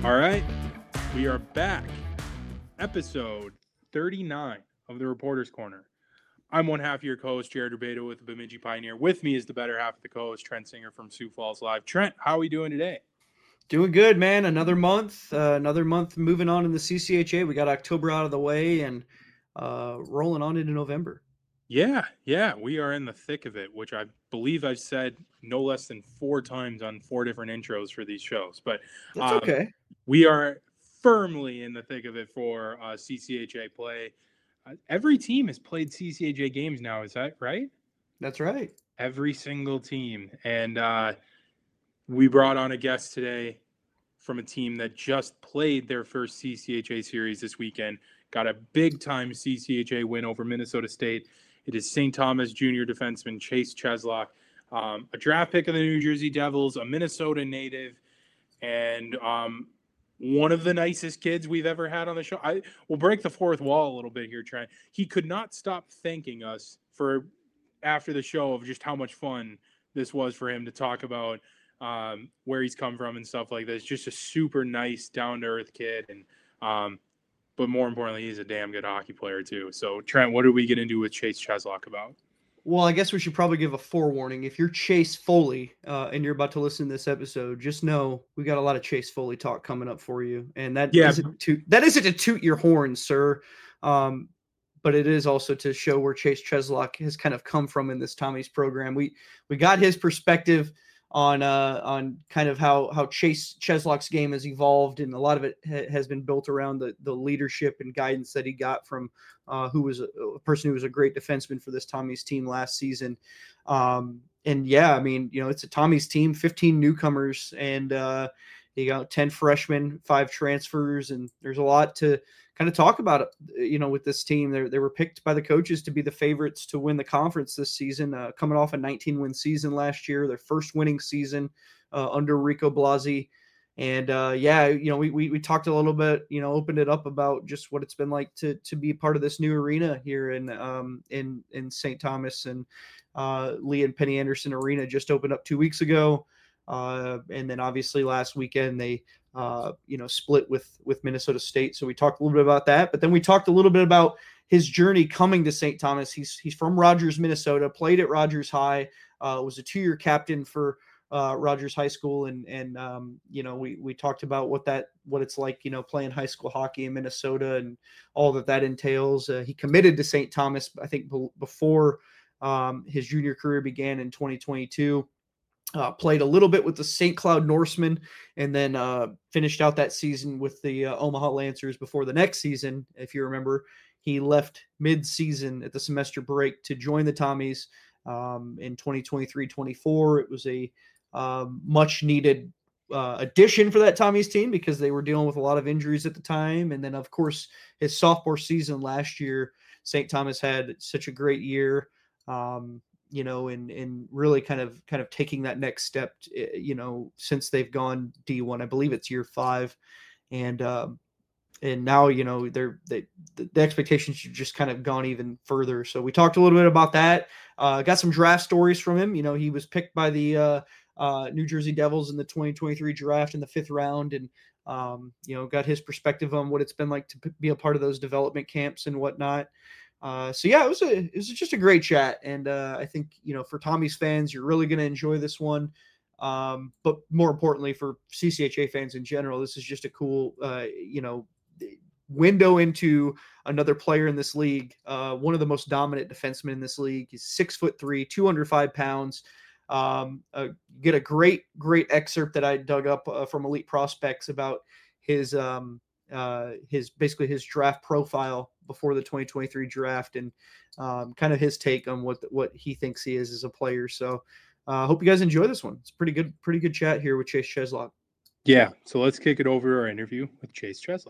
All right, we are back. Episode 39 of the Reporter's Corner. I'm one half of your co-host, Jared Rubedo with the Bemidji Pioneer. With me is the better half of the co-host, Trent Singer from Sioux Falls Live. Trent, how are we doing today? Doing good, man. Another month moving on in the CCHA. We got October out of the way and rolling on into November. Yeah, we are in the thick of it, which I believe I've said no less than 4 times on 4 different intros for these shows. But That's okay. We are firmly in the thick of it for CCHA play. Every team has played CCHA games now. Is that right? That's right. Every single team. And we brought on a guest today from a team that just played their first CCHA series this weekend, got a big-time CCHA win over Minnesota State. It is St. Thomas junior defenseman Chase Cheslock, a draft pick of the New Jersey Devils, a Minnesota native, and one of the nicest kids we've ever had on the show. I will break the fourth wall a little bit here, Trent. He could not stop thanking us for after the show of just how much fun this was for him to talk about where he's come from and stuff like this. Just a super nice, down-to-earth kid, and but more importantly, he's a damn good hockey player too. So, Trent, what are we going to do with Chase Cheslock about? Well, I guess we should probably give a forewarning. If you're Chase Foley and you're about to listen to this episode, just know we got a lot of Chase Foley talk coming up for you, and that isn't to toot your horn, sir. But it is also to show where Chase Cheslock has kind of come from in this Tommy's program. We got his perspective on kind of how Chase Cheslock's game has evolved, and a lot of it has been built around the leadership and guidance that he got from who was a person who was a great defenseman for this Tommy's team last season. And yeah, I mean, it's a Tommy's team, 15 newcomers, and you got 10 freshmen, 5 transfers, and there's a lot to kind of talk about, with this team. They were picked by the coaches to be the favorites to win the conference this season, coming off a 19-win season last year, their first winning season under Rico Blasi. And we talked a little bit, opened it up about just what it's been like to be part of this new arena here in St. Thomas, and Lee and Penny Anderson Arena just opened up 2 weeks ago. And then obviously last weekend they split with Minnesota State. So we talked a little bit about that, but then we talked a little bit about his journey coming to St. Thomas. He's from Rogers, Minnesota, played at Rogers High, was a 2-year captain for Rogers High School. And we talked about what it's like, playing high school hockey in Minnesota and all that entails. He committed to St. Thomas, I think before his junior career began in 2022. Played a little bit with the St. Cloud Norsemen, and then finished out that season with the Omaha Lancers before the next season. If you remember, he left mid-season at the semester break to join the Tommies in 2023-24. It was a much-needed addition for that Tommies team because they were dealing with a lot of injuries at the time. And then, of course, his sophomore season last year, St. Thomas had such a great year. And really kind of taking that next step, since they've gone D1, I believe it's year 5. And now, the expectations have just kind of gone even further. So we talked a little bit about that. Got some draft stories from him. He was picked by the New Jersey Devils in the 2023 draft in the 5th round. And, got his perspective on what it's been like to be a part of those development camps and whatnot. It was just a great chat. And I think, for Tommy's fans, you're really going to enjoy this one. But more importantly, for CCHA fans in general, this is just a cool, window into another player in this league. One of the most dominant defensemen in this league. He's 6'3", 205 pounds. Get a great excerpt that I dug up from Elite Prospects about his draft profile before the 2023 draft, and kind of his take on what he thinks he is as a player. So I hope you guys enjoy this one. It's pretty good chat here with Chase Cheslock. Yeah. So let's kick it over to our interview with Chase Cheslock.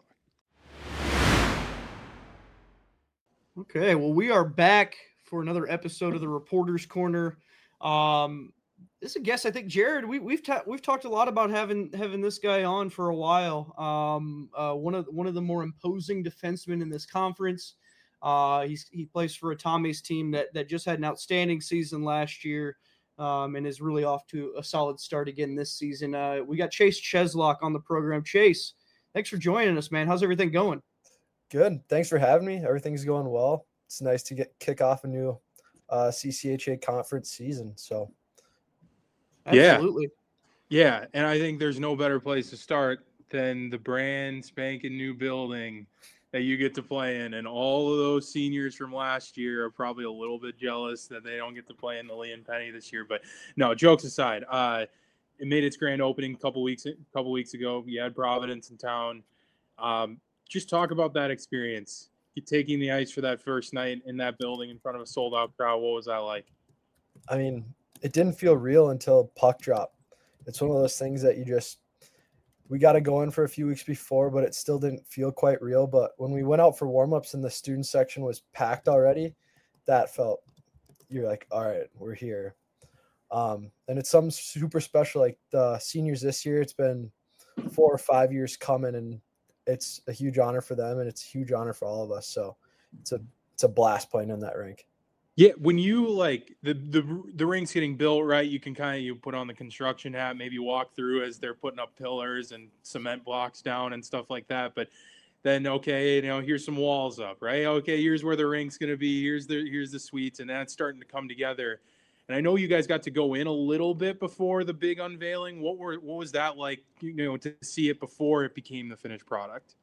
Okay. Well, we are back for another episode of the Reporter's Corner. This is a guest, I think, Jared. We've talked a lot about having this guy on for a while. One of the more imposing defensemen in this conference. He plays for a Tommy's team that just had an outstanding season last year, and is really off to a solid start again this season. We got Chase Cheslock on the program. Chase, Thanks for joining us, man. How's everything going? Good. Thanks for having me. Everything's going well. It's nice to kick off a new CCHA conference season. So, absolutely. Yeah. And I think there's no better place to start than the brand spanking new building that you get to play in. And all of those seniors from last year are probably a little bit jealous that they don't get to play in the Lee and Penny this year. But no, jokes aside, it made its grand opening a couple weeks ago. You had Providence in town. Just talk about that experience. You taking the ice for that first night in that building in front of a sold-out crowd. What was that like? I mean, it didn't feel real until puck drop. It's one of those things that we got to go in for a few weeks before, but it still didn't feel quite real. But when we went out for warm-ups and the student section was packed already, that felt, you're like, all right, we're here. And it's something super special. Like the seniors this year, it's been 4 or 5 years coming, and it's a huge honor for them, and it's a huge honor for all of us. So it's a blast playing in that rink. Yeah, when you like the ring's getting built, right? You can you put on the construction hat, maybe walk through as they're putting up pillars and cement blocks down and stuff like that. But then, okay, here's some walls up, right? Okay, here's where the rink's gonna be. Here's the suites, and that's starting to come together. And I know you guys got to go in a little bit before the big unveiling. What was that like, to see it before it became the finished product?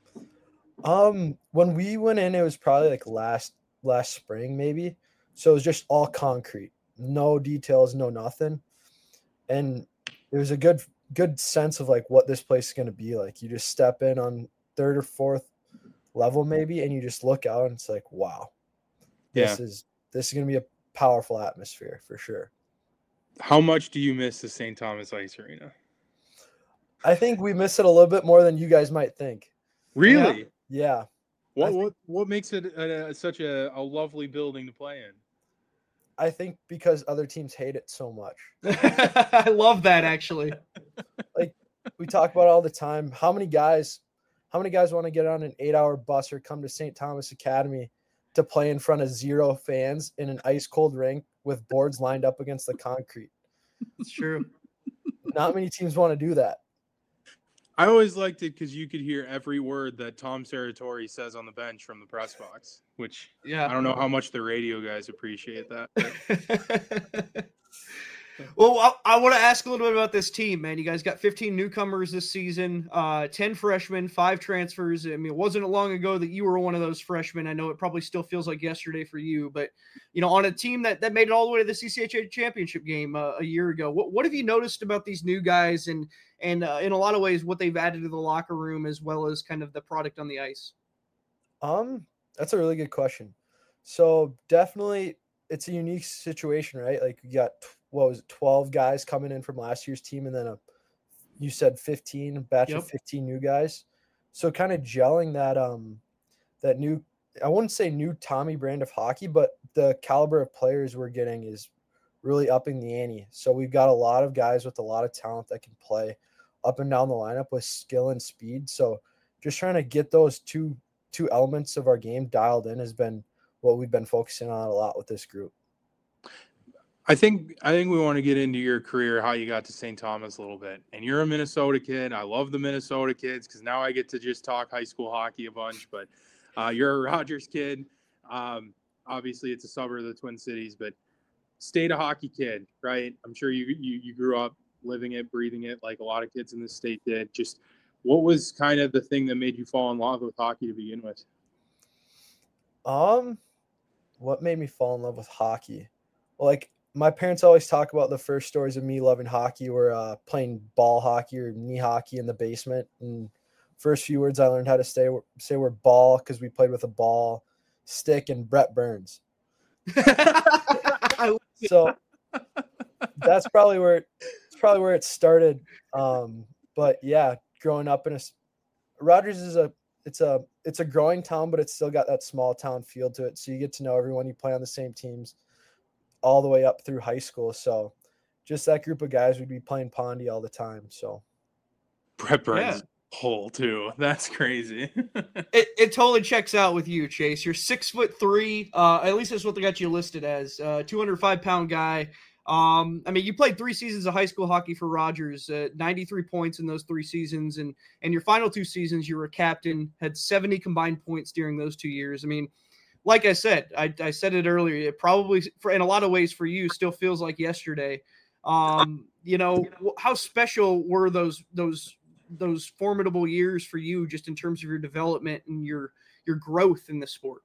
When we went in, it was probably like last spring maybe. So it was just all concrete, no details, no nothing. And it was a good sense of like what this place is going to be like. You just step in on 3rd or 4th level maybe, and you just look out and it's like, wow, this is going to be a powerful atmosphere for sure. How much do you miss the St. Thomas Ice Arena? I think we miss it a little bit more than you guys might think. Really? Yeah. What makes it such a lovely building to play in? I think because other teams hate it so much. I love that, actually. Like we talk about all the time. How many guys want to get on an 8-hour bus or come to St. Thomas Academy to play in front of 0 fans in an ice cold rink with boards lined up against the concrete? It's true. Not many teams want to do that. I always liked it because you could hear every word that Tom Serratore says on the bench from the press box, which I don't know how much the radio guys appreciate that. Well, I want to ask a little bit about this team, man. You guys got 15 newcomers this season, 10 freshmen, 5 transfers. I mean, it wasn't long ago that you were one of those freshmen. I know it probably still feels like yesterday for you, but on a team that made it all the way to the CCHA championship game a year ago, what have you noticed about these new guys and in a lot of ways what they've added to the locker room as well as kind of the product on the ice? That's a really good question. So definitely it's a unique situation, right? Like you got 12 guys coming in from last year's team, and then you said 15 batch of 15 new guys. So kind of gelling that new, I wouldn't say new Tommy brand of hockey, but the caliber of players we're getting is really upping the ante. So we've got a lot of guys with a lot of talent that can play up and down the lineup with skill and speed. So just trying to get those two elements of our game dialed in has been what we've been focusing on a lot with this group. I think we want to get into your career, how you got to St. Thomas a little bit. And you're a Minnesota kid. I love the Minnesota kids because now I get to just talk high school hockey a bunch. But you're a Rogers kid. Obviously, it's a suburb of the Twin Cities, but state a hockey kid, right? I'm sure you grew up living it, breathing it like a lot of kids in the state did. Just what was kind of the thing that made you fall in love with hockey to begin with? What made me fall in love with hockey? Well, like my parents always talk about the first stories of me loving hockey were playing ball hockey or knee hockey in the basement. And first few words I learned how to say were ball because we played with a ball, stick, and Brett Burns. So that's probably where it started. But yeah, growing up in Rogers is it's a growing town, but it's still got that small town feel to it. So you get to know everyone. You play on the same teams all the way up through high school. So just that group of guys, we'd be playing Pondy all the time. So Brett Burns hole too. That's crazy. It totally checks out with you, Chase. You're 6'3". At least that's what they got you listed as. 205-pound guy. I mean, you played 3 seasons of high school hockey for Rogers, 93 points in those 3 seasons, and your final 2 seasons, you were a captain, had 70 combined points during those 2 years. I mean, like I said, I said it earlier. It probably, in a lot of ways, for you, still feels like yesterday. You know, how special were those formidable years for you, just in terms of your development and your growth in the sport?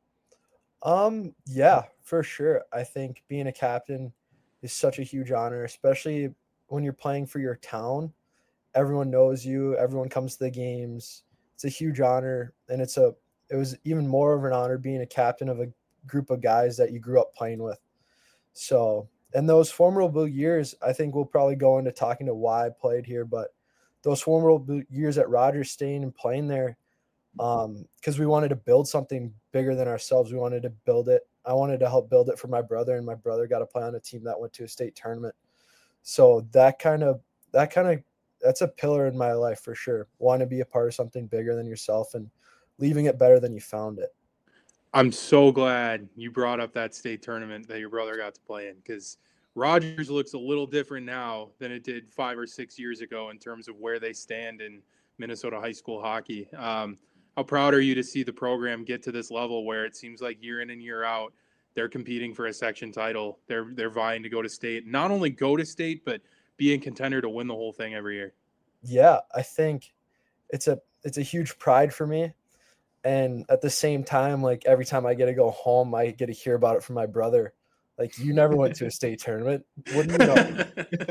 Yeah, for sure. I think being a captain is such a huge honor, especially when you're playing for your town. Everyone knows you, everyone comes to the games. It's a huge honor, and it was even more of an honor being a captain of a group of guys that you grew up playing with. So, and those formidable years, I think we'll probably go into talking to why I played here, but those formidable years at Rogers, staying and playing there, because we wanted to build something bigger than ourselves. We wanted to build it. I wanted to help build it for my brother, and my brother got to play on a team that went to a state tournament. So that's a pillar in my life for sure. Want to be a part of something bigger than yourself and leaving it better than you found it. I'm so glad you brought up that state tournament that your brother got to play in, because Rogers looks a little different now than it did 5 or 6 years ago in terms of where they stand in Minnesota high school hockey. How proud are you to see the program get to this level where it seems like year in and year out they're competing for a section title? They're vying to go to state, not only go to state, but be in contender to win the whole thing every year. Yeah, I think it's a huge pride for me. And at the same time, like every time I get to go home, I get to hear about it from my brother. Like, you never went to a state tournament. Wouldn't you know?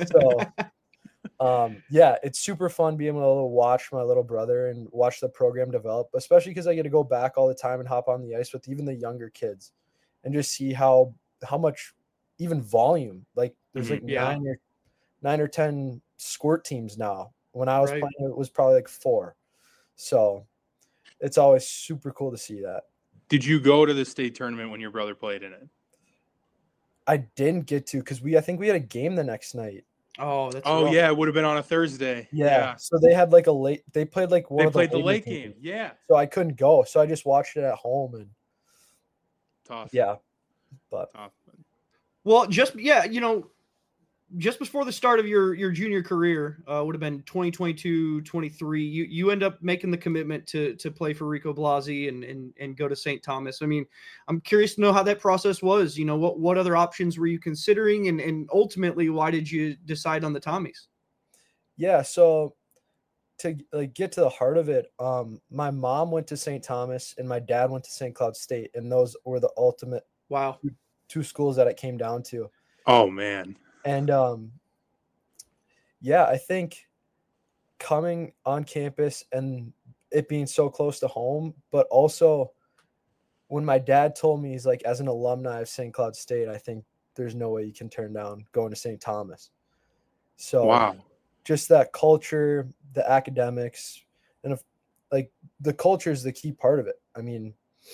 So, yeah, it's super fun being able to watch my little brother and watch the program develop, especially because I get to go back all the time and hop on the ice with even the younger kids and just see how much even volume, like there's like Yeah. 9 or 10 squirt teams now. When I was Right. playing, it was probably like 4. So it's always super cool to see that. Did you go to the state tournament when your brother played in it? I didn't get to, because I think we had a game the next night. Oh, that's Oh rough. yeah, it would have been on a Thursday. Yeah. So they had like they played like one They of played the later late games. game. Yeah. So I couldn't go. So I just watched it at home, and Tough. yeah. But Tough. Well, just before the start of your junior career, would have been 2022-23. You end up making the commitment to play for Rico Blasi and go to St. Thomas. I mean, I'm curious to know how that process was. You know, what other options were you considering, and ultimately, why did you decide on the Tommies? yeah, so to like get to the heart of it, my mom went to St. Thomas and my dad went to St. Cloud State, and those were the ultimate Wow. 2 schools that it came down to. Oh man. And yeah, I think coming on campus and it being so close to home, but also when my dad told me, he's like, as an alumni of St. Cloud State, I think there's no way you can turn down going to St. Thomas. So Wow. just that culture, the academics, and like the culture is the key part of it. I mean,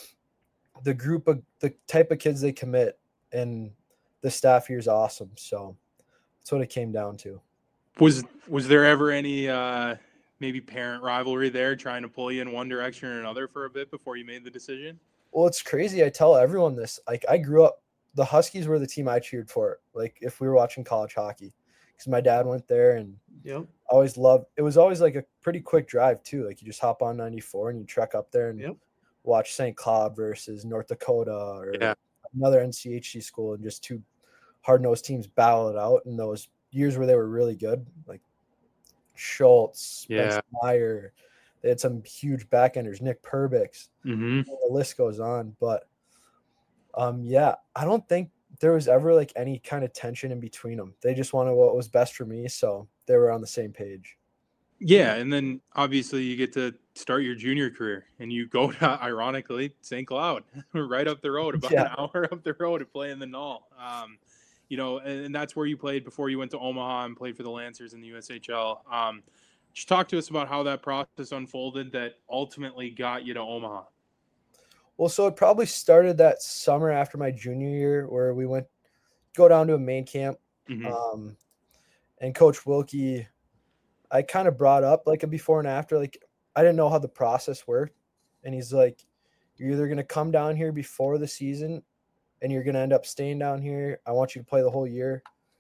the type of kids they commit, and the staff here is awesome. So that's what it came down to. Was there ever any maybe parent rivalry there, trying to pull you in one direction or another for a bit before you made the decision? Well, it's crazy. I tell everyone this. Like, I grew up, the Huskies were the team I cheered for, like if we were watching college hockey, because my dad went there, and Yep. I always loved it. Was always like a pretty quick drive too. Like, you just hop on 94 and you trek up there and Yep. watch St. Cloud versus North Dakota or Yeah. another NCHC school, and just 2 hard-nosed teams battle it out in those years where they were really good, like Schultz, Spencer Meyer. They had some huge backenders, Nick Perbix. Mm-hmm. The list goes on. But yeah, I don't think there was ever like any kind of tension in between them. They just wanted what was best for me, so they were on the same page. Yeah, and then obviously you get to start your junior career, and you go to, ironically, St. Cloud, right up the road, about an hour up the road, to play in the Null. You know, and that's where you played before you went to Omaha and played for the Lancers in the USHL. Just talk to us about how that process unfolded that ultimately got you to Omaha. Well, so it probably started that summer after my junior year, where we go down to a main camp. Mm-hmm. And Coach Wilkie, I kind of brought up like a before and after. Like, I didn't know how the process worked. And he's like, you're either going to come down here before the season and you're going to end up staying down here. I want you to play the whole year,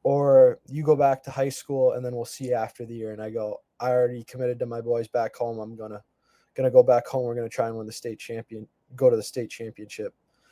or you go back to high school and then we'll see you after the year. And I go, I already committed to my boys back home. I'm gonna go back home. We're gonna try and win the state go to the state championship.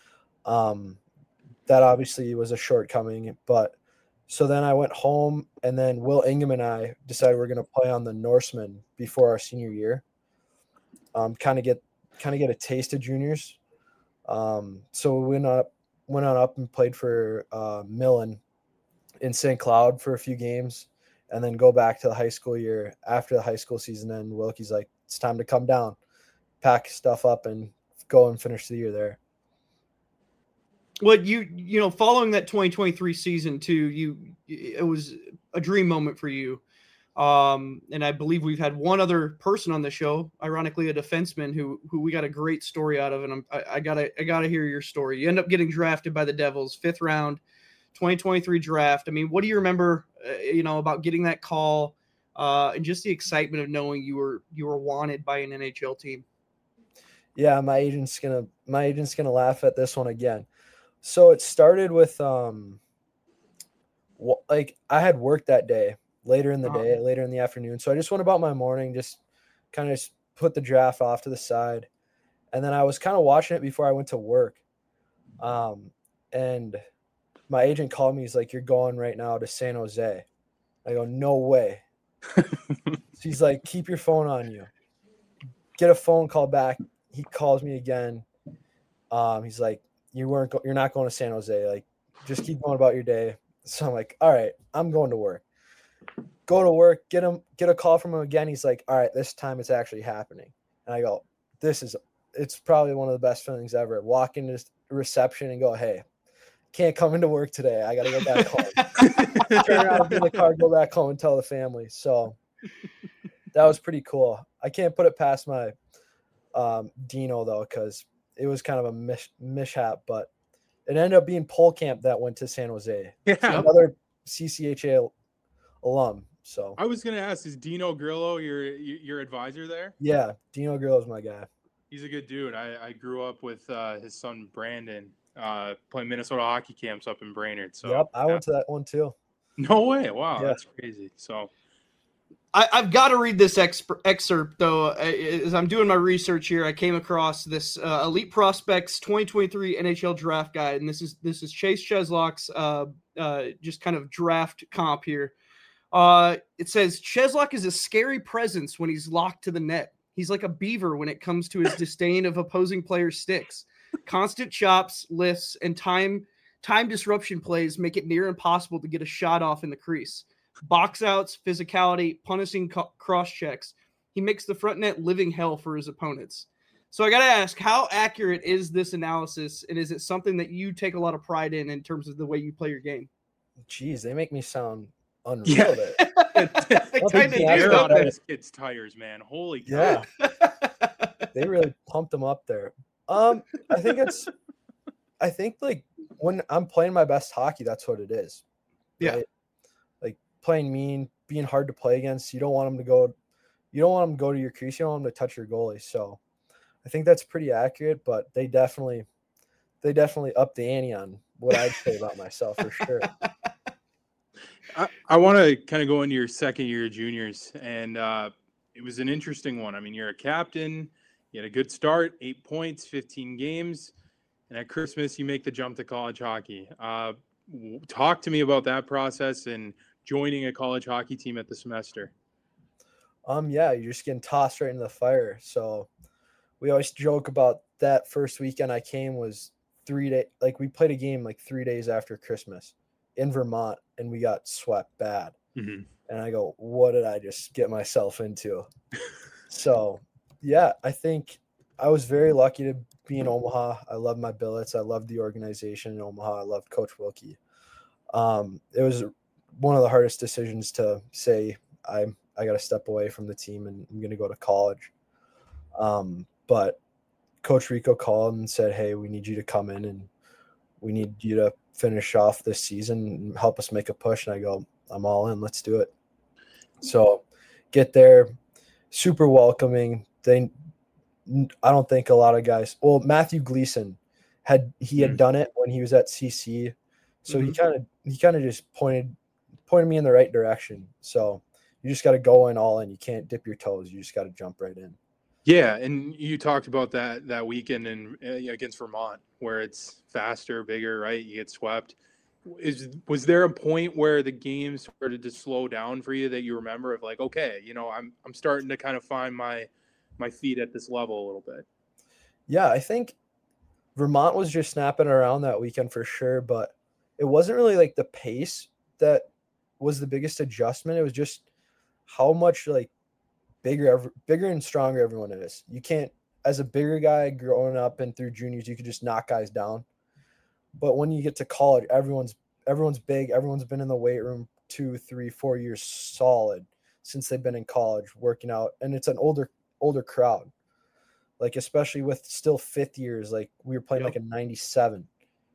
That obviously was a shortcoming, but so then I went home, and then Will Ingham and I decided we're gonna play on the Norseman before our senior year. Kind of get a taste of juniors. So we went on up and played for Millen in St. Cloud for a few games, and then go back to the high school year. After the high school season, and Wilkie's like, it's time to come down, pack stuff up, and go and finish the year there. Well, you know, following that 2023 season too, it was a dream moment for you. And I believe we've had one other person on the show, ironically a defenseman who we got a great story out of, and I gotta hear your story. You end up getting drafted by the Devils, 5th round, 2023 draft. I mean, what do you remember, about getting that call, and just the excitement of knowing you were wanted by an NHL team? Yeah, my agent's gonna laugh at this one again. So it started with I had work that day, later in the afternoon. So I just went about my morning, just kind of put the draft off to the side. And then I was kind of watching it before I went to work. And my agent called me. He's like, "You're going right now to San Jose." I go, "No way." He's like, "Keep your phone on you." Get a phone call back. He calls me again. He's like, "You're not going to San Jose. Like, just keep going about your day." So I'm like, "All right, I'm going to work." Go to work, get a call from him again. He's like, "All right, this time it's actually happening." And I go, it's probably one of the best feelings ever. Walk into reception and go, "Hey, can't come into work today. I got to go back home." Turn around, get in the car, go back home and tell the family. So that was pretty cool. I can't put it past my Dino though, because it was kind of a mishap, but it ended up being Pole Camp that went to San Jose. Yeah. So another CCHA alum. So I was gonna ask, is Dino Grillo your advisor there? Yeah, Dino Grillo is my guy. He's a good dude. I grew up with his son Brandon playing Minnesota hockey camps up in Brainerd. So yep, I went to that one too. No way! Wow, Yeah. That's crazy. So I've got to read this excerpt, though. As I'm doing my research here, I came across this Elite Prospects 2023 NHL Draft Guide, and this is Chase Cheslock's just kind of draft comp here. It says, Cheslock is a scary presence when he's locked to the net. He's like a beaver when it comes to his disdain of opposing players' sticks. Constant chops, lifts, and time disruption plays make it near impossible to get a shot off in the crease. Box outs, physicality, punishing cross checks. He makes the front net living hell for his opponents. So I got to ask, how accurate is this analysis, and is it something that you take a lot of pride in terms of the way you play your game? Jeez, they make me sound unreal. Air on this kid's tires, man. Holy cow. Yeah. They really pumped them up there. I think like when I'm playing my best hockey, that's what it is. Yeah. Right? Like playing mean, being hard to play against. You don't want them to go to your crease. You don't want them to touch your goalie. So I think that's pretty accurate, but they definitely upped the ante on what I'd say about myself for sure. I want to kind of go into your second year of juniors, and it was an interesting one. I mean, you're a captain. You had a good start, 8 points, 15 games, and at Christmas you make the jump to college hockey. Talk to me about that process and joining a college hockey team at the semester. Yeah, you're just getting tossed right into the fire. So we always joke about that first weekend I came was 3 days. Like we played a game like 3 days after Christmas in Vermont, and we got swept bad. Mm-hmm. And I go, what did I just get myself into? So yeah, I think I was very lucky to be in Omaha. I love my billets. I love the organization in Omaha. I love Coach Wilkie. It was one of the hardest decisions to say I got to step away from the team and I'm going to go to college. But Coach Rico called and said, "Hey, we need you to come in and we need you to finish off this season and help us make a push." And I go, "I'm all in. Let's do it." So get there, super welcoming. I don't think a lot of guys. Well, Matthew Gleason had done it when he was at CC, so he kind of just pointed pointed me in the right direction. So you just got to go in all in. You can't dip your toes. You just got to jump right in. Yeah, and you talked about that weekend against Vermont where it's faster, bigger, right? You get swept. Was there a point where the game started to slow down for you that you remember of like, okay, I'm starting to kind of find my feet at this level a little bit? Yeah, I think Vermont was just snapping around that weekend for sure, but it wasn't really like the pace that was the biggest adjustment. It was just how much like bigger and stronger everyone is. You can't, as a bigger guy growing up and through juniors, you could just knock guys down. But when you get to college, everyone's big. Everyone's been in the weight room 2, 3, 4 years solid since they've been in college working out, and it's an older crowd. Like especially with still fifth years, like we were playing like a 97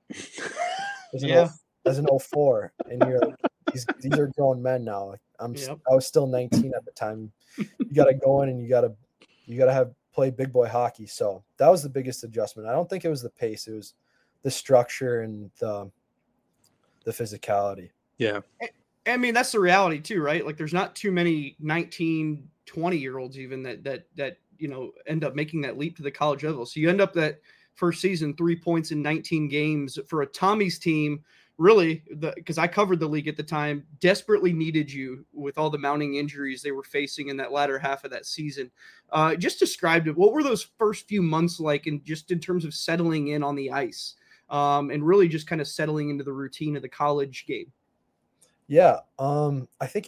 as an 04, and you're like, these are grown men now. Like I was still 19 at the time. You got to go in and you got to play big boy hockey. So that was the biggest adjustment. I don't think it was the pace. It was the structure and the physicality. Yeah. I mean, that's the reality too, right? Like there's not too many 19, 20-year-olds even that end up making that leap to the college level. So you end up that first season, 3 points in 19 games for a Tommy's team. Really, because I covered the league at the time, desperately needed you with all the mounting injuries they were facing in that latter half of that season. Just described it. What were those first few months like, and just in terms of settling in on the ice, and really just kind of settling into the routine of the college game? Yeah, I think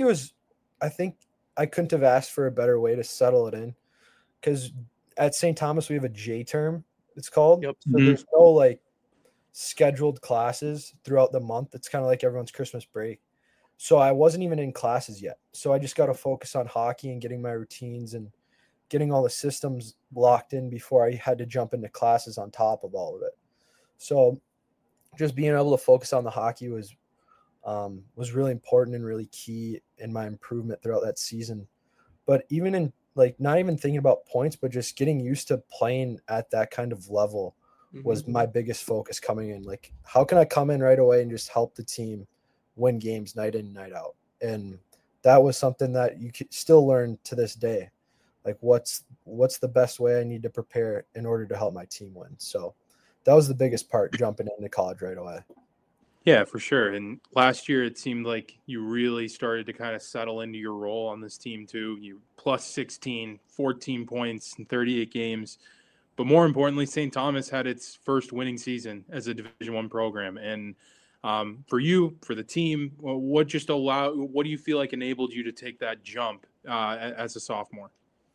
I couldn't have asked for a better way to settle it in, because at St. Thomas we have a J term, it's called. Yep. So there's no like scheduled classes throughout the month. It's kind of like everyone's Christmas break. So I wasn't even in classes yet. So I just got to focus on hockey and getting my routines and getting all the systems locked in before I had to jump into classes on top of all of it. So just being able to focus on the hockey was really important and really key in my improvement throughout that season. But even in like not even thinking about points, but just getting used to playing at that kind of level was my biggest focus coming in. Like, how can I come in right away and just help the team win games night in, night out? And that was something that you could still learn to this day. Like, what's the best way I need to prepare in order to help my team win? So that was the biggest part, jumping into college right away. Yeah, for sure. And last year, it seemed like you really started to kind of settle into your role on this team too. You plus 16, 14 points in 38 games. But more importantly, St. Thomas had its first winning season as a Division I program. And for you, for the team, what do you feel like enabled you to take that jump as a sophomore?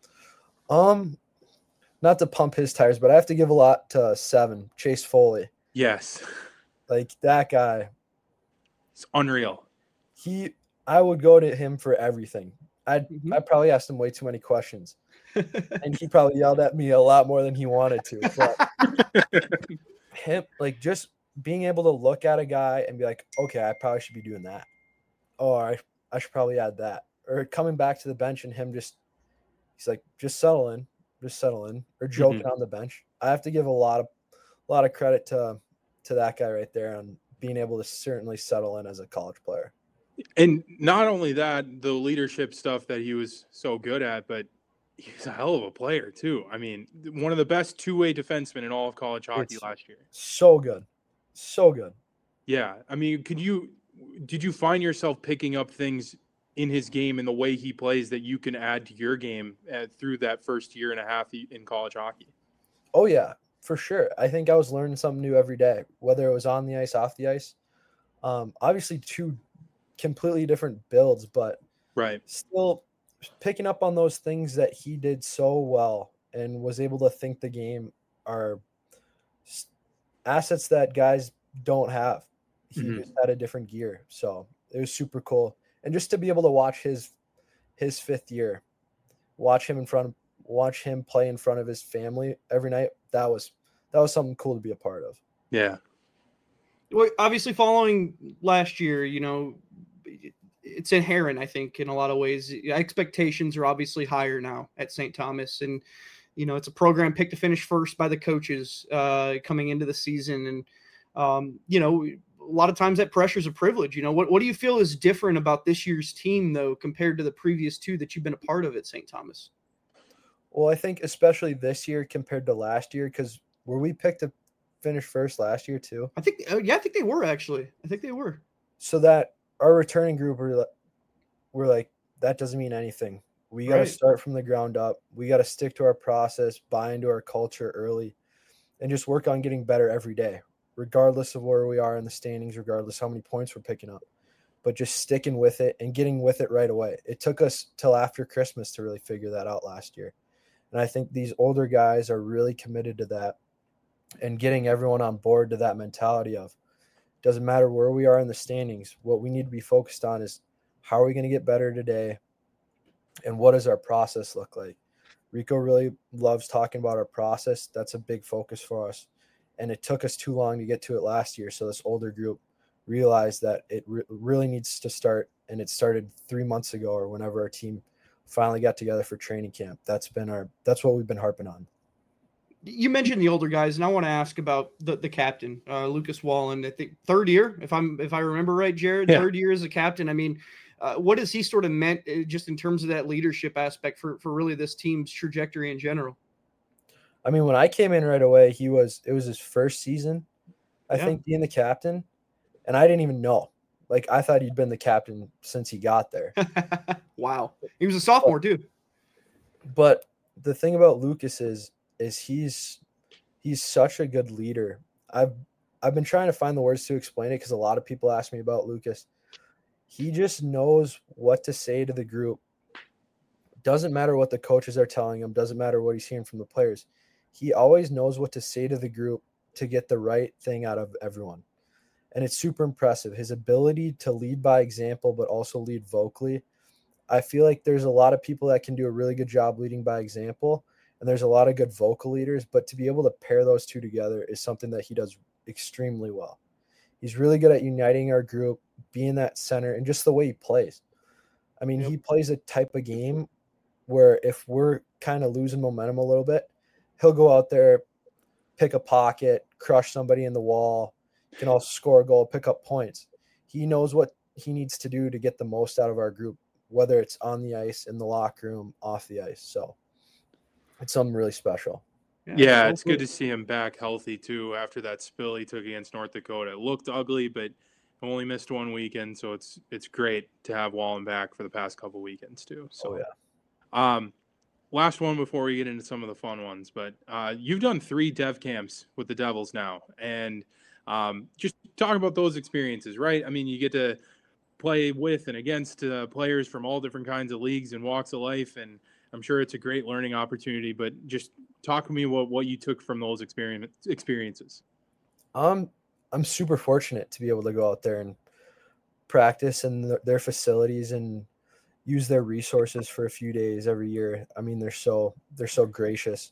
Not to pump his tires, but I have to give a lot to 7, Chase Foley. Yes. Like that guy. It's unreal. I would go to him for everything. I probably asked him way too many questions. And he probably yelled at me a lot more than he wanted to. But him, like, just being able to look at a guy and be like, okay, I probably should be doing that. Or I should probably add that. Or coming back to the bench and him he's like, just settle in, or joking on the bench. I have to give a lot of credit to that guy right there on being able to certainly settle in as a college player. And not only that, the leadership stuff that he was so good at, but he's a hell of a player too. I mean, one of the best two-way defensemen in all of college hockey last year. So good. Yeah. I mean, did you find yourself picking up things in his game and the way he plays that you can add to your game through that first year and a half in college hockey? Oh yeah, for sure. I think I was learning something new every day, whether it was on the ice, off the ice. Obviously 2 completely different builds, but right, still picking up on those things that he did so well and was able to think the game are assets that guys don't have. He just had a different gear. So it was super cool. And just to be able to watch his 5th year, watch him play in front of his family every night, that was something cool to be a part of. Yeah. Well, obviously following last year, it's inherent, I think, in a lot of ways. Expectations are obviously higher now at St. Thomas, and it's a program picked to finish first by the coaches coming into the season. And lot of times that pressure is a privilege. What do you feel is different about this year's team, though, compared to the previous two that you've been a part of at St. Thomas? Well, I think especially this year compared to last year, because were we picked to finish first last year too? I think they were actually. I think they were. So that our returning group were like, that doesn't mean anything. We got to start from the ground up. We got to stick to our process, buy into our culture early, and just work on getting better every day, regardless of where we are in the standings, regardless how many points we're picking up. But just sticking with it and getting with it right away. It took us till after Christmas to really figure that out last year. And I think these older guys are really committed to that and getting everyone on board to that mentality of doesn't matter where we are in the standings. What we need to be focused on is how are we going to get better today and what does our process look like? Rico really loves talking about our process. That's a big focus for us. And it took us too long to get to it last year. So this older group realized that it really needs to start. And it started 3 months ago or whenever our team finally got together for training camp. That's what we've been harping on. You mentioned the older guys, and I want to ask about the captain, Lucas Wallen. I think third year, if I remember right, Jared, third year as a captain. I mean, what has he sort of meant just in terms of that leadership aspect for really this team's trajectory in general? I mean, when I came in right away, it was his first season, I think, being the captain, and I didn't even know. Like, I thought he'd been the captain since he got there. Wow. He was a sophomore too. But the thing about Lucas is he's such a good leader. I've been trying to find the words to explain it because a lot of people ask me about Lucas. He just knows what to say to the group. Doesn't matter what the coaches are telling him. Doesn't matter what he's hearing from the players. He always knows what to say to the group to get the right thing out of everyone. And it's super impressive. His ability to lead by example, but also lead vocally. I feel like there's a lot of people that can do a really good job leading by example, and there's a lot of good vocal leaders, but to be able to pair those two together is something that he does extremely well. He's really good at uniting our group, being that center, and just the way he plays. I mean, he plays a type of game where if we're kind of losing momentum a little bit, he'll go out there, pick a pocket, crush somebody in the wall, can also score a goal, pick up points. He knows what he needs to do to get the most out of our group, whether it's on the ice, in the locker room, off the ice. So it's something really special. Yeah, it's good to see him back healthy too after that spill he took against North Dakota. It looked ugly, but only missed one weekend, so it's great to have Wallen back for the past couple weekends too. So last one before we get into some of the fun ones, but you've done 3 dev camps with the Devils now, and just talk about those experiences, right? I mean, you get to play with and against players from all different kinds of leagues and walks of life, and I'm sure it's a great learning opportunity, but just talk to me what you took from those experiences. I'm super fortunate to be able to go out there and practice in their facilities and use their resources for a few days every year. I mean, they're so gracious.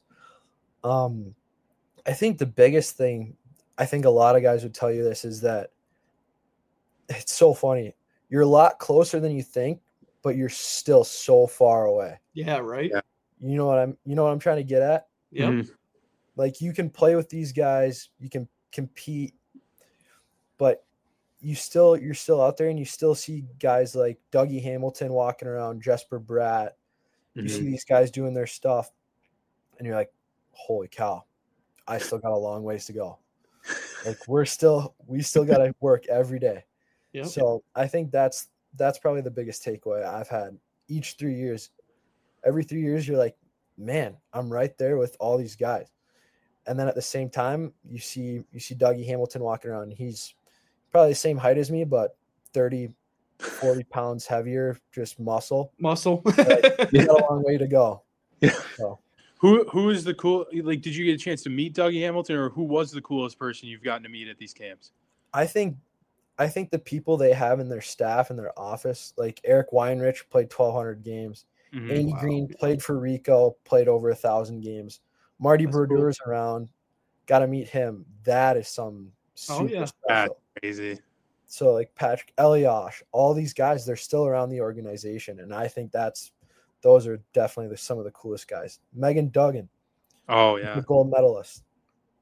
I think the biggest thing, I think a lot of guys would tell you this, is that it's so funny. You're a lot closer than you think, but you're still so far away. Yeah, right. Yeah. You know what I'm trying to get at? Yeah. Mm-hmm. Like, you can play with these guys, you can compete, but you're still out there, and you still see guys like Dougie Hamilton walking around, Jesper Bratt. You see these guys doing their stuff, and you're like, holy cow, I still got a long ways to go. Like, we still got to work every day. Yep. So I think that's probably the biggest takeaway I've had each 3 years. Every 3 years, you're like, man, I'm right there with all these guys. And then at the same time, you see Dougie Hamilton walking around. He's probably the same height as me, but 30, 40 pounds heavier, just muscle. He's got a long way to go. Yeah. So. Who is the cool? Like, did you get a chance to meet Dougie Hamilton, or who was the coolest person you've gotten to meet at these camps? I think the people they have in their staff and their office, like Eric Weinrich played 1,200 games. Andy Green played for Rico, played over 1,000 games. Marty Berdeur's around. Got to meet him. That is some super special. That's crazy. So like Patrick Eliash, all these guys, they're still around the organization, and I think those are definitely some of the coolest guys. Megan Duggan. Oh yeah, the gold medalist.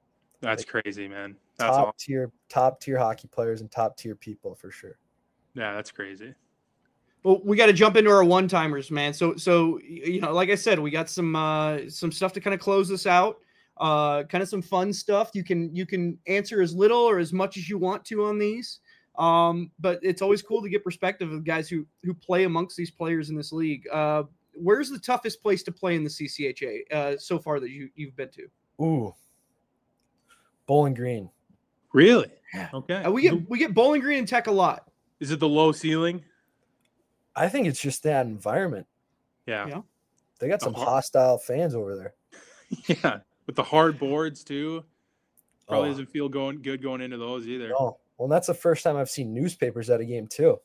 That's crazy, man. That's top awesome. tier hockey players and top tier people for sure. Yeah, that's crazy. Well, we got to jump into our one-timers, man. So like I said, we got some stuff to kind of close this out. Kind of some fun stuff. You can answer as little or as much as you want to on these. But it's always cool to get perspective of guys who play amongst these players in this league. Where's the toughest place to play in the CCHA so far that you've been to? Ooh, Bowling Green. Really? Okay. We get Bowling Green and Tech a lot. Is it the low ceiling? I think it's just that environment. Yeah. They got some hostile fans over there. Yeah, with the hard boards too. Probably doesn't feel good going into those either. No. Well, that's the first time I've seen newspapers at a game too.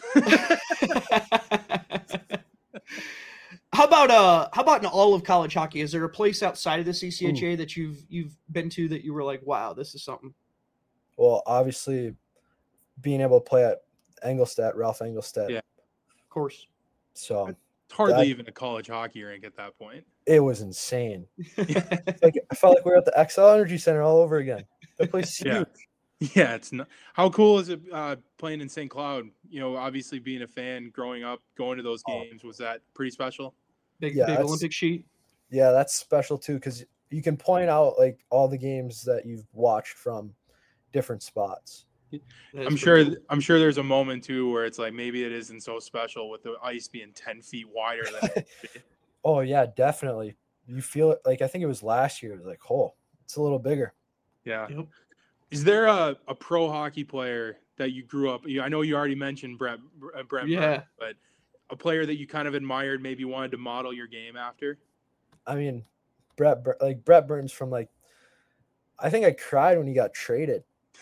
How about in all of college hockey? Is there a place outside of the CCHA that you've been to that you were like, wow, this is something? Well, obviously, being able to play at Ralph Engelstad. Yeah, of course. So it's hardly even a college hockey rink at that point. It was insane. I felt like we were at the XL Energy Center all over again. That place is huge. Yeah, it's not. How cool is it playing in St. Cloud? Obviously being a fan, growing up, going to those games, was that pretty special? Big Olympic sheet. Yeah, that's special too because you can point out like all the games that you've watched from different spots. I'm sure there's a moment too where it's like maybe it isn't so special with the ice being 10 feet wider than it should be. Oh yeah, definitely. You feel it. Like I think it was last year. It was like, it's a little bigger. Yeah. Yep. Is there a pro hockey player that you grew up? I know you already mentioned Brent. Yeah. But a player that you kind of admired, maybe wanted to model your game after? I mean, Brett Burns from like, I think I cried when he got traded.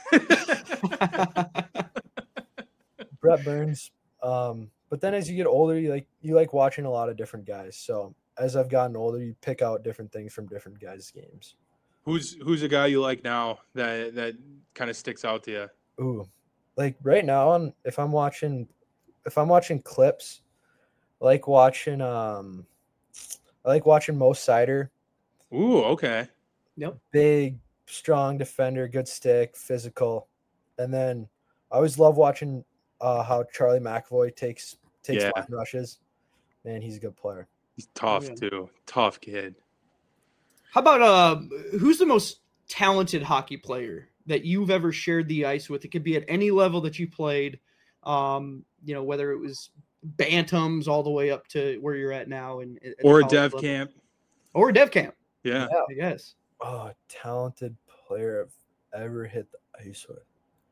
Brett Burns. But then as you get older, you like watching a lot of different guys. So as I've gotten older, you pick out different things from different guys' games. Who's a guy you like now that kind of sticks out to you? Ooh, like right now, if I'm watching clips, I like watching Mo Seider. Ooh, okay. Yep. Big, strong defender, good stick, physical, and then I always love watching how Charlie McAvoy takes line rushes. Man, he's a good player. He's tough too. Tough kid. How about who's the most talented hockey player that you've ever shared the ice with? It could be at any level that you played, whether it was bantams all the way up to where you're at now, or a dev camp. Or a dev camp. Yeah. I guess. Oh, talented player I've ever hit the ice with.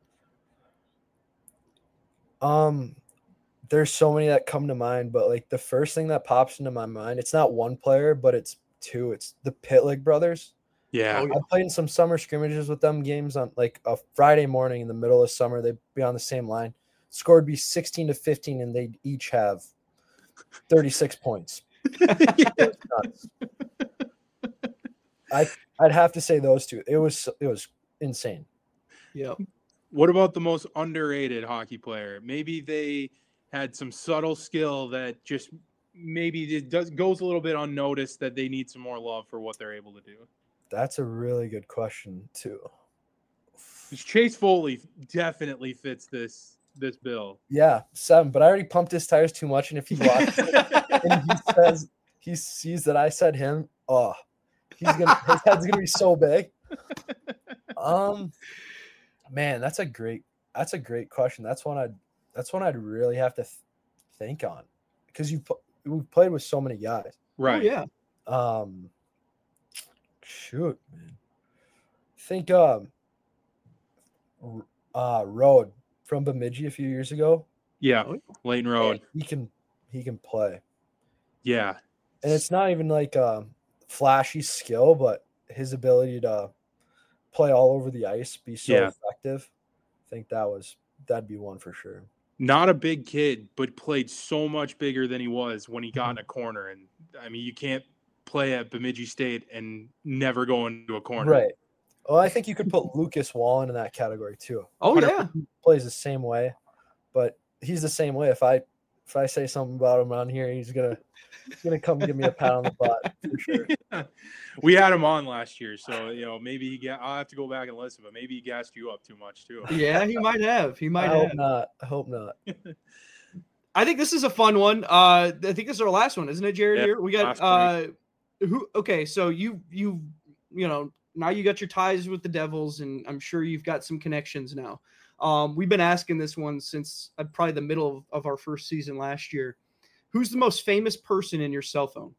There's so many that come to mind, but like the first thing that pops into my mind, it's not one player, but it's two. It's the Pitlick brothers. Yeah. I played in some summer scrimmages with them games on like a Friday morning in the middle of summer. They'd be on the same line. Score would be 16-15, and they'd each have 36 points. I'd have to say those two. It was insane. Yeah. What about the most underrated hockey player? Maybe they had some subtle skill that just maybe goes a little bit unnoticed, that they need some more love for what they're able to do. That's a really good question too. Chase Foley definitely fits this bill. Yeah, 7. But I already pumped his tires too much, and if he watches and he sees that I said him, his head's gonna be so big. Man, that's a great question. That's one I'd really have to think on, because we've played with so many guys. Right. Oh, yeah. Shoot, man. Think Road from Bemidji a few years ago. Yeah, Leighton Road. Man, he can play. Yeah. And it's not even like flashy skill, but his ability to play all over the ice, be so effective. I think that'd be one for sure. Not a big kid, but played so much bigger than he was when he got in a corner. And I mean, you can't play at Bemidji State and never go into a corner. Right. Well, I think you could put Lucas Wallen in that category too. Oh yeah. He plays the same way, but he's the same way. If I say something about him on here, he's gonna come give me a pat on the butt for sure. We had him on last year, so maybe I'll have to go back and listen, but maybe he gassed you up too much too. Yeah, he might have. I hope not. I think this is a fun one. I think this is our last one, isn't it, Jared? Yeah, here we got who? Okay, so you now you got your ties with the Devils, and I'm sure you've got some connections now. We've been asking this one since probably the middle of our first season last year. Who's the most famous person in your cell phone?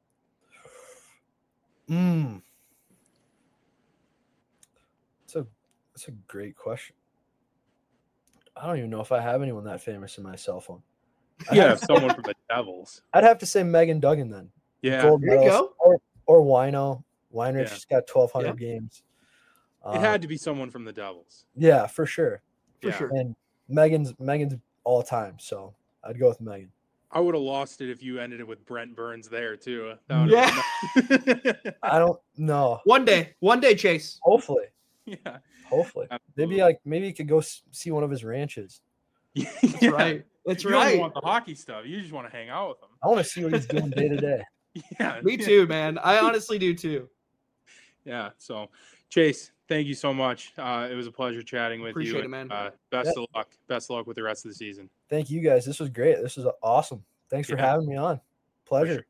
That's a great question. I don't even know if I have anyone that famous in my cell phone. Yeah, someone from the Devils. I'd have to say Megan Duggan then. Yeah, Gold there you medalist, go. Or Wino. Weinrich, Yeah. she's got 1,200 games. It had to be someone from the Devils. Yeah, for sure. For sure. And Megan's all time, so I'd go with Megan. I would have lost it if you ended it with Brent Burns there too. Yeah. I don't know. One day, Chase. Hopefully. Yeah. Hopefully. Absolutely. Maybe you could go see one of his ranches. That's right. That's you right. don't want the hockey stuff. You just want to hang out with him. I want to see what he's doing day to day. Yeah. Me too, man. I honestly do too. Yeah. So, Chase, thank you so much. It was a pleasure chatting with Appreciate you. it, man. Best of luck. Best of luck with the rest of the season. Thank you guys. This was great. This was awesome. Thanks for having me on. Pleasure.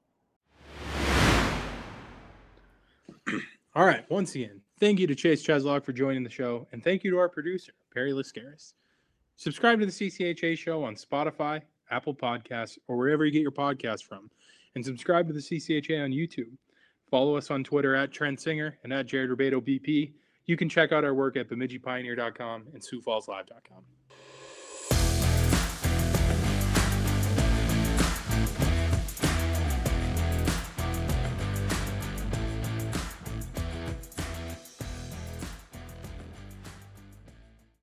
All right. Once again, thank you to Chase Cheslock for joining the show, and thank you to our producer, Perry Lascaris. Subscribe to the CCHA show on Spotify, Apple Podcasts, or wherever you get your podcasts from, and subscribe to the CCHA on YouTube. Follow us on Twitter at Trent Singer and at Jared Rubedo BP. You can check out our work at BemidjiPioneer.com and SiouxFallsLive.com.